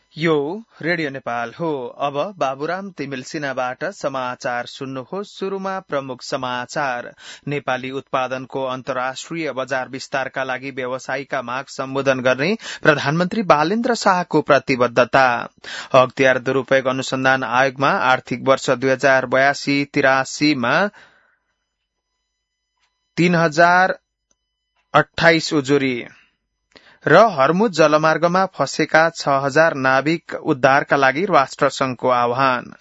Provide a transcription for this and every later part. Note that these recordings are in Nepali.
यो रेडियो नेपाल हो। अब बाबुराम तिमिल सिन्हाबाट समाचार सुन्नुहोस्। शुरूमा प्रमुख समाचार। नेपाली उत्पादनको अन्तर्राष्ट्रिय बजार विस्तारका लागि व्यवसायीका माग सम्बोधन गर्ने प्रधानमन्त्री बालेन्द्र शाहको प्रतिबद्धता। अख्तियार दुरूपयोग अनुसन्धान आयोगमा आर्थिक वर्ष 2082-83 मा 3028 उजुरी र हर्मुज जलमार्गमा फँसेका 6000 नाविक उद्धारका लागि राष्ट्रसंघको आह्वान।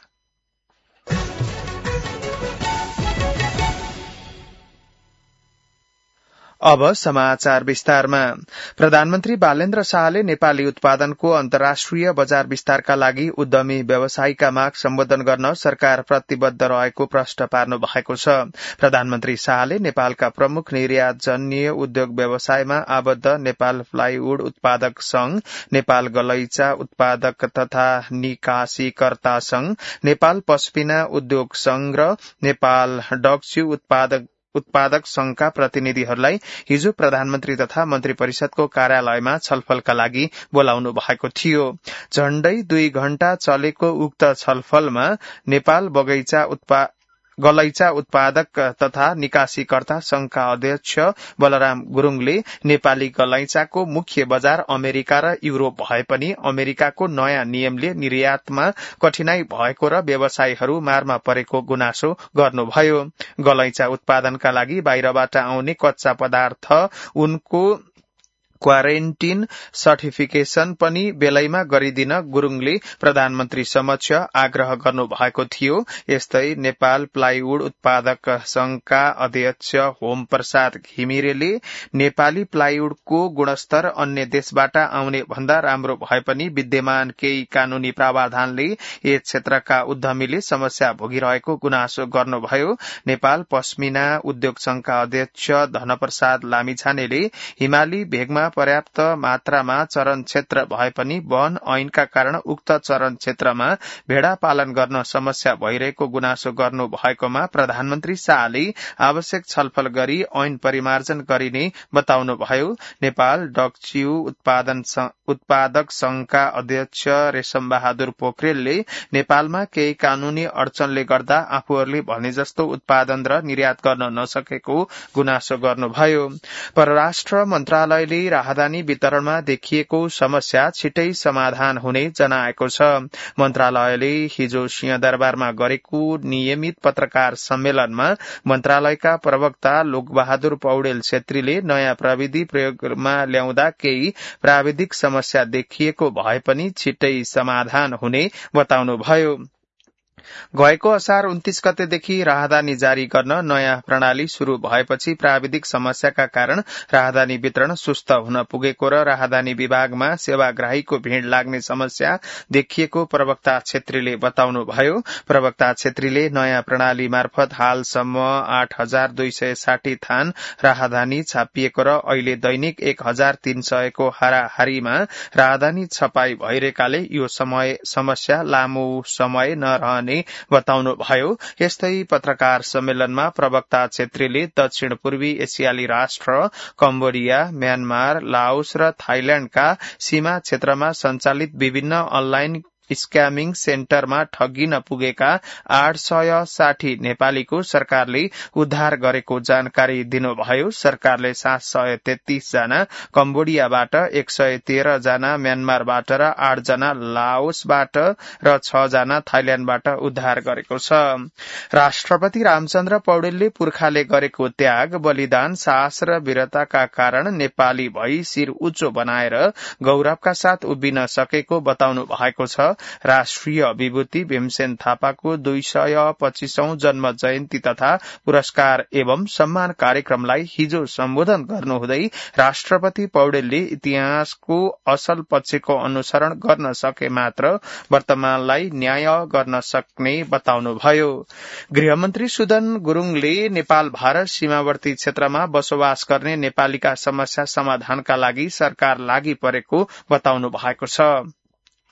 अब समाचार विस्तारमा। प्रधानमन्त्री बालेन्द्र शाहले नेपाली उत्पादनको अन्तर्राष्ट्रिय बजार विस्तारका लागि उद्यमी व्यवसायीका माग सम्बोधन गर्न सरकार प्रतिबद्ध रहेको प्रश्न पार्नु भएको छ। प्रधानमन्त्री शाहले नेपालका प्रमुख निर्यातजन्य उद्योग व्यवसायमा आबद्ध नेपाल प्लाइवुड उत्पादक संघ, नेपाल गलैचा उत्पादक तथा निकासीकर्ता संघ, नेपाल पश्मिना उद्योग संघ र नेपाल डक्च्यू उत्पादक संघका प्रतिनिधिहरूलाई हिजो प्रधानमन्त्री तथा मन्त्री परिषदको कार्यालयमा छलफलका लागि बोलाउनु भएको थियो। झण्डै 2 घण्टा चलेको उक्त छलफलमा नेपाल गलैचा उत्पादक तथा निकासीकर्ता संघका अध्यक्ष बलराम गुरूङले नेपाली गलैचाको मुख्य बजार अमेरिका र युरोप भए पनि अमेरिकाको नयाँ नियमले निर्यातमा कठिनाई भएको र व्यवसायीहरू मारमा परेको गुनासो गर्नुभयो। गलैचा उत्पादनका लागि बाहिरबाट आउने कच्चा पदार्थ उनको क्वारेन्टिन सर्टिफिकेशन पनि बेलैमा गरिदिन गुरूङले प्रधानमन्त्री समक्ष आग्रह गर्नु भएको थियो। यस्तै नेपाल प्लाइवुड उत्पादक संघका अध्यक्ष होम प्रसाद घिमिरेले नेपाली प्लाइवुडको गुणस्तर अन्य देशबाट आउने भन्दा राम्रो भए पनि विद्यमान केही कानूनी प्रावधानले यस क्षेत्रका उद्यमीले समस्या भोगिरहेको गुनासो गर्नुभयो। नेपाल पश्मिना उद्योग संघका अध्यक्ष धनप्रसाद लामिछानेले हिमाली भेगमा पर्याप्त मात्रामा चरण क्षेत्र भए पनि वन ऐनका कारण उक्त चरण क्षेत्रमा भेडा पालन गर्न समस्या भइरहेको गुनासो गर्नु भएकोमा प्रधानमन्त्री शाहले आवश्यक छलफल गरी ऐन परिमार्जन गरिने बताउनुभयो। नेपाल डक्च्यू उत्पादक संघका अध्यक्ष रेशम बहादुर पोखरेलले नेपालमा केही कानूनी अडचनले गर्दा आफूहरूले भने जस्तो उत्पादन र निर्यात गर्न नसकेको गुनासो गर्नुभयो। परराष्ट्र मन्त्रालयले राहदानी वितरणमा देखिएको समस्या छिटै समाधान हुने जनाएको छ। मन्त्रालयले हिजो सिंहदरबारमा गरेको नियमित पत्रकार सम्मेलनमा मन्त्रालयका प्रवक्ता लोकबहादुर पौडेल छेत्रीले नयाँ प्रविधि प्रयोगमा ल्याउँदा केही प्राविधिक समस्या देखिएको भए पनि छिट्टै समाधान हुने बताउनुभयो। गएको असार 29 गतेदेखि राहदानी जारी गर्न नयाँ प्रणाली शुरू भएपछि प्राविधिक समस्याका कारण राहदानी वितरण सुस्त हुन पुगेको र राहदानी विभागमा सेवाग्राहीको भीड़ लाग्ने समस्या देखिएको प्रवक्ता छेत्रीले बताउनुभयो। प्रवक्ता छेत्रीले नयाँ प्रणाली मार्फत हालसम्म 8260 थान राहदानी छापिएको र अहिले दैनिक 1300 को हाराहारीमा राहदानी छपाई भइरहेकाले यो समस्या लामो समय नरहने बताउनुभयो। यस्तै पत्रकार सम्मेलनमा प्रवक्ता छेत्रीले दक्षिण पूर्वी एसियाली राष्ट्र कम्बोडिया, म्यानमार, लाओस र थाइल्याण्डका सीमा क्षेत्रमा सञ्चालित विभिन्न अनलाइन स्क्यामिङ सेन्टरमा ठगिन पुगेका 860 नेपालीको सरकारले उद्धार गरेको जानकारी दिनुभयो। सरकारले 733 जना कम्बोडियाबाट, 113 जना म्यानमारबाट र 8 जना लाओसबाट र 6 जना थाइल्याण्डबाट उद्धार गरेको छ। राष्ट्रपति रामचन्द्र पौडेलले पुर्खाले गरेको त्याग, बलिदान, साहस र वीरताका कारण नेपाली भई शिर उच्चो बनाएर गौरवका साथ उभिन सकेको बताउनु भएको छ। राष्ट्रिय विभूति भीमसेन थापाको 225औं जन्म जयन्ती तथा पुरस्कार एवं सम्मान कार्यक्रमलाई हिजो सम्बोधन गर्नुहुँदै राष्ट्रपति पौडेलले इतिहासको असल पक्षको अनुसरण गर्न सके मात्र वर्तमानलाई न्याय गर्न सक्ने बताउनुभयो। गृहमन्त्री सुदन गुरूङले नेपाल भारत सीमावर्ती क्षेत्रमा बसोबास गर्ने नेपालीका समस्या समाधानका लागि सरकार लागि परेको बताउनु भएको छ।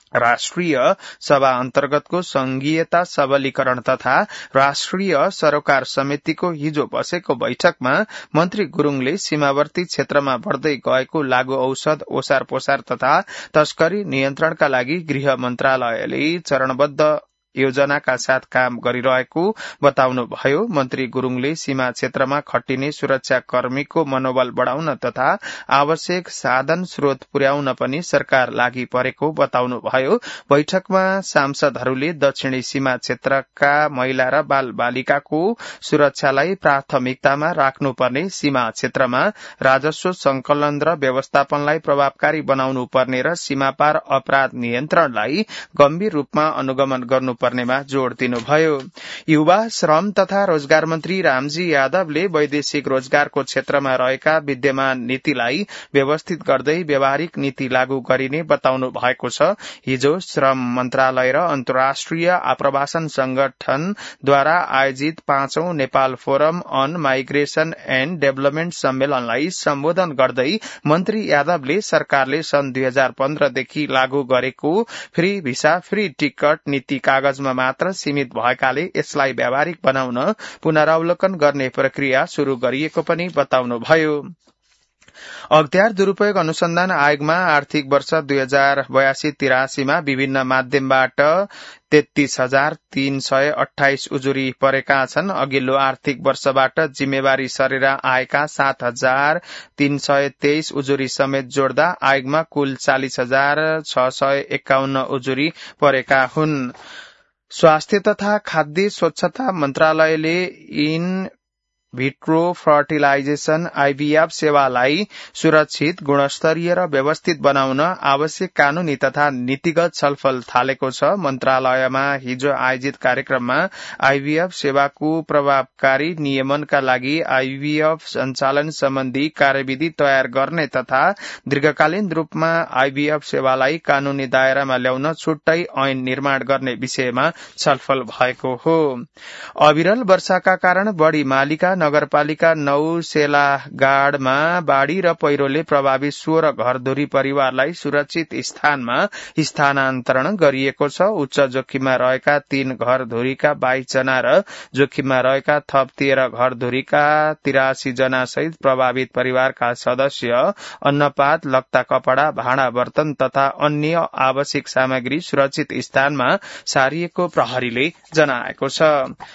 राष्ट्रिय सभा अन्तर्गतको संघीयता सबलीकरण तथा राष्ट्रिय सरोकार समितिको हिजो बसेको बैठकमा मन्त्री गुरूङले सीमावर्ती क्षेत्रमा बढ़दै गएको लागू औषध ओसार पोसार तथा तस्करी नियन्त्रणका लागि गृह मन्त्रालयले चरणबद्ध योजनाका साथ काम गरिरहेको बताउनुभयो। मन्त्री गुरूङले सीमा क्षेत्रमा खटिने सुरक्षाकर्मीको मनोबल बढ़ाउन तथा आवश्यक साधन स्रोत पुर्याउन पनि सरकार लागि परेको बताउनुभयो। बैठकमा सांसदहरूले दक्षिणी सीमा क्षेत्रका महिला र बाल बालिकाको सुरक्षालाई प्राथमिकतामा राख्नुपर्ने, सीमा क्षेत्रमा राजस्व संकलन र व्यवस्थापनलाई प्रभावकारी बनाउनु पर्ने र सीमापार अपराध नियन्त्रणलाई गम्भीर रूपमा अनुगमन गर्नुपर्नेमा जोड़ दिनुभयो। युवा श्रम तथा रोजगार मन्त्री रामजी यादवले वैदेशिक रोजगारको क्षेत्रमा रहेका विद्यमान नीतिलाई व्यवस्थित गर्दै व्यावहारिक नीति लागू गरिने बताउनु भएको छ। हिजो श्रम मन्त्रालय र अन्तर्राष्ट्रिय आप्रवासन संगठनद्वारा आयोजित 5औं Nepal forum on migration and development सम्मेलनलाई सम्बोधन गर्दै मन्त्री यादवले सरकारले सन् 2015 देखि लागू गरेको फ्री भिसा फ्री टिकट नीति कागजमा मात्र सीमित भएकाले यसलाई व्यावहारिक बनाउन पुनरावलोकन गर्ने प्रक्रिया शुरू गरिएको पनि बताउनुभयो। अख्तियार दुरूपयोग अनुसन्धान आयोगमा आर्थिक वर्ष 2082-83 मा विभिन्न माध्यमबाट 33,328 उजुरी परेका छन्। अघिल्लो आर्थिक वर्षबाट जिम्मेवारी सरेर आएका 7,323 उजुरी समेत जोड्दा आयोगमा कुल 40,651 उजुरी परेका हुन्। स्वास्थ्य तथा खाद्य स्वच्छता मन्त्रालयले इन भिट्रो फर्टिलाइजेशन आईवीएफ सेवालाई सुरक्षित, गुणस्तरीय र व्यवस्थित बनाउन आवश्यक कानूनी तथा नीतिगत छलफल थालेको छ। मन्त्रालयमा हिजो आयोजित कार्यक्रममा आईवीएफ सेवाको प्रभावकारी नियमनका लागि आईवीएफ सञ्चालन सम्बन्धी कार्यविधि तयार गर्ने तथा दीर्घकालीन रूपमा आईवीएफ सेवालाई कानूनी दायरामा ल्याउन छुट्टै ऐन निर्माण गर्ने विषयमा छलफल भएको हो। अविरल वर्षाका कारण बढ़ी मालिका नगरपालिका 9 सेलागाडमा बाढ़ी र पहिरोले प्रभावित 16 घरधुरी परिवारलाई सुरक्षित स्थानमा स्थानान्तरण गरिएको छ। उच्च जोखिममा रहेका 3 घरधुरीका 22 जना र जोखिममा रहेका थप 13 घरधुरीका 83 जना सहित प्रभावित परिवारका सदस्य अन्नपात, लत्ता कपड़ा, भाँडा बर्तन तथा अन्य आवश्यक सामग्री सुरक्षित स्थानमा सारिएको प्रहरीले जनाएको छ।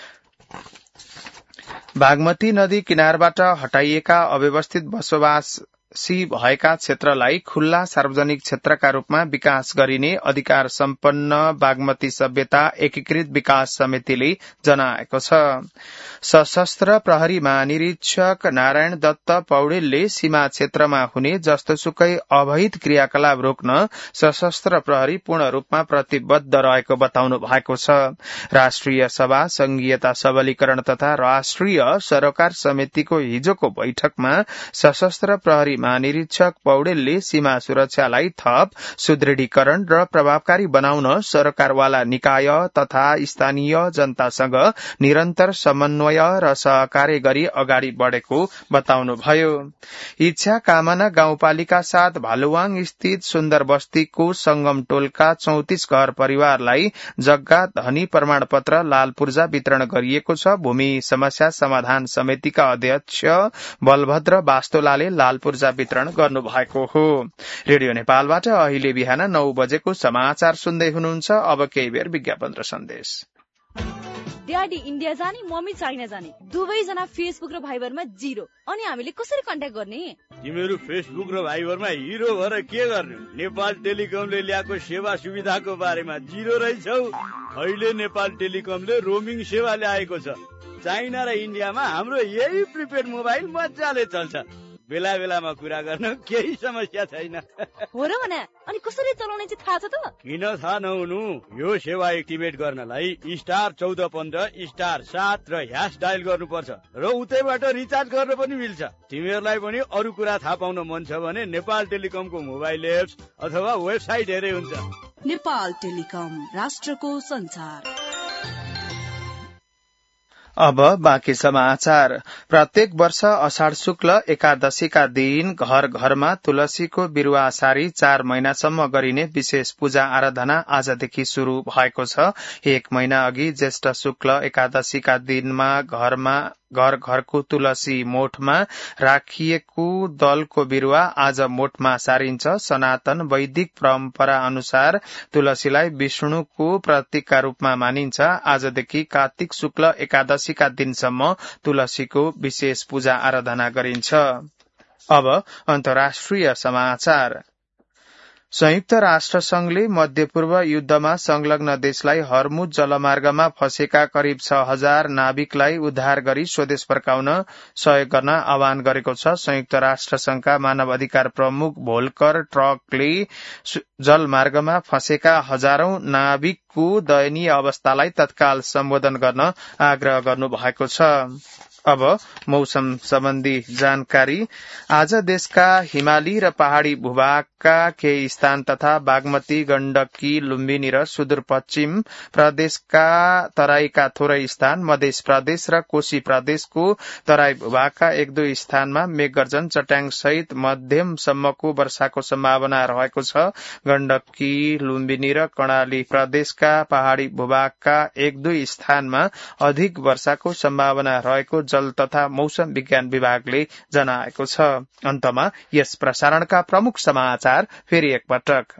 बागमती नदी किनारबाट हटाइएका अव्यवस्थित बसोबासी भएका क्षेत्रलाई खुल्ला सार्वजनिक क्षेत्रका रूपमा विकास गरिने अधिकार सम्पन्न बागमती सभ्यता एकीकृत विकास समितिले जनाएको छ। सशस्त्र प्रहरी महानिरीक्षक नारायण दत्त पौडेलले सीमा क्षेत्रमा हुने जस्तोसुकै अवैध क्रियाकलाप रोक्न सशस्त्र प्रहरी पूर्ण रूपमा प्रतिबद्ध रहेको बताउनु भएको छ। राष्ट्रिय सभा संघीयता सबलीकरण तथा राष्ट्रिय सरोकार समितिको हिजोको बैठकमा सशस्त्र प्रहरी महानिरीक्षक पौडेलले सीमा सुरक्षालाई थप सुदृढीकरण र प्रभावकारी बनाउन सरकारवाला निकाय तथा स्थानीय जनतासँग निरन्तर समन्वय र सहकार्य गरी अगाडि बढ़ेको बताउनुभयो। इच्छा कामना गाउँपालिका 7 भालुवाङ स्थित सुन्दर बस्तीको संगम टोलका 34 घर परिवारलाई जग्गा धनी प्रमाणपत्र लाल पूर्जा वितरण गरिएको छ। भूमि समस्या समाधान समितिका अध्यक्ष बलभद्र बास्तोलाले लाल पूर्जा वितरण गर्नुभएको हो। रेडियो नेपालबाट अहिले बिहान 9 बजेको समाचार सुन्दै हुनुहुन्छ। अब केही बेर विज्ञापन र सन्देश। ड्याडी इन्डिया जाने, मम्मी चाइना जाने, दुवैजना फेसबुक र भाइबरमा जिरो। अनि हामीले कसरी कन्ट्याक्ट गर्ने? तिमीहरू फेसबुक र भाइबरमा हिरो भएर के गर्नु? नेपाल टेलिकमले ल्याएको सेवा सुविधाको बारेमा जिरो रहेछौ। अहिले नेपाल टेलिकमले रोमिङ सेवा ल्याएको छ। चाइना र इन्डियामा हाम्रो यही प्रिपेड मोबाइल मजाले चल्छ। बेला बेलामा कुरा गर्न केही समस्या छैन। हो र भने अनि कसरी चलाउने चाहिँ थाहा छ त? किन थाहा नहुनु? यो सेवा एक्टिभेट गर्नलाई *14**7 र # डायल गर्नुपर्छ र उतैबाट रिचार्ज गर्न पनि मिल्छ। तिमीहरूलाई पनि अरू कुरा थाहा पाउन मन छ भने नेपाल टेलिकमको मोबाइल एप्स अथवा वेबसाइट हेरे हुन्छ। नेपाल टेलिकम, राष्ट्रको संचार। अब बाँकी समाचार। प्रत्येक वर्ष अषाढ़ शुक्ल एकादशीका दिन घर घरमा तुलसीको बिरूवा सारी 4 महिनासम्म गरिने विशेष पूजा आराधना आजदेखि शुरू भएको छ। 1 महिना अघि ज्येष्ठ शुक्ल एकादशीका दिनमा घर घरको तुलसी मोठमा राखिएको दलको बिरूवा आज मोठमा सारिन्छ। सनातन वैदिक परम्परा अनुसार तुलसीलाई विष्णुको प्रतीकका रूपमा मानिन्छ। आजदेखि कार्तिक शुक्ल एकादशीका दिनसम्म तुलसीको विशेष पूजा आराधना गरिन्छ। अब अन्तर्राष्ट्रिय समाचार। संयुक्त राष्ट्र संघले मध्यपूर्व युद्धमा संलग्न देशलाई हर्मुज जलमार्गमा फँसेका करिब 6,000 नाविकलाई उद्धार गरी स्वदेश फर्काउन सहयोग गर्न आह्वान गरेको छ। संयुक्त राष्ट्र संघका मानव अधिकार प्रमुख भोल्कर ट्रकले जलमार्गमा फँसेका हजारौं नाविकको दयनीय अवस्थालाई तत्काल सम्बोधन गर्न आग्रह गर्नु भएको छ। अब मौसम सम्बन्धी जानकारी। आज देशका हिमाली र पहाड़ी भूभागका केही स्थान तथा बागमती, गण्डकी, लुम्बिनी र सुदूरपश्चिम प्रदेशका तराईका थोरै स्थान, मध्य प्रदेश र कोशी प्रदेशको तराई भूभागका 1-2 स्थानमा मेघगर्जन, चट्याङ सहित मध्यमसम्मको वर्षाको सम्भावना रहेको छ। गण्डकी, लुम्बिनी र कर्णाली प्रदेशका पहाड़ी भूभागका 1-2 स्थानमा अधिक वर्षाको सम्भावना रहेको जल तथा मौसम विज्ञान विभागले जनाएको छ। अन्तमा यस प्रसारणका प्रमुख समाचार फेरि एकपटक।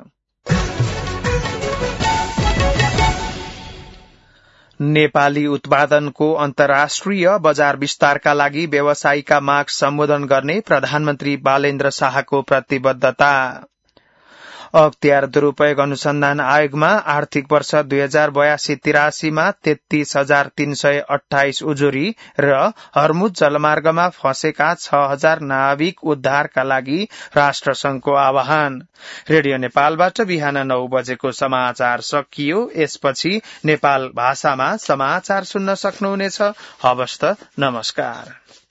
नेपाली उत्पादनको अन्तर्राष्ट्रिय बजार विस्तारका लागि व्यवसायीका माग सम्बोधन गर्ने प्रधानमन्त्री बालेन्द्र शाहको प्रतिबद्धता। अख्तियार दुरूपयोग अनुसन्धान आयोगमा आर्थिक वर्ष 2082-83 मा 33,328 उजुरी र हर्मुज जलमार्गमा फँसेका 6,000 नाविक उद्धारका लागि राष्ट्रसंघको आह्वान। रेडियो नेपालबाट बिहान 9 बजेको समाचार सकियो। यसपछि नेपाल भाषामा समाचार सुन्न सक्नुहुनेछ। हवस् त, नमस्कार।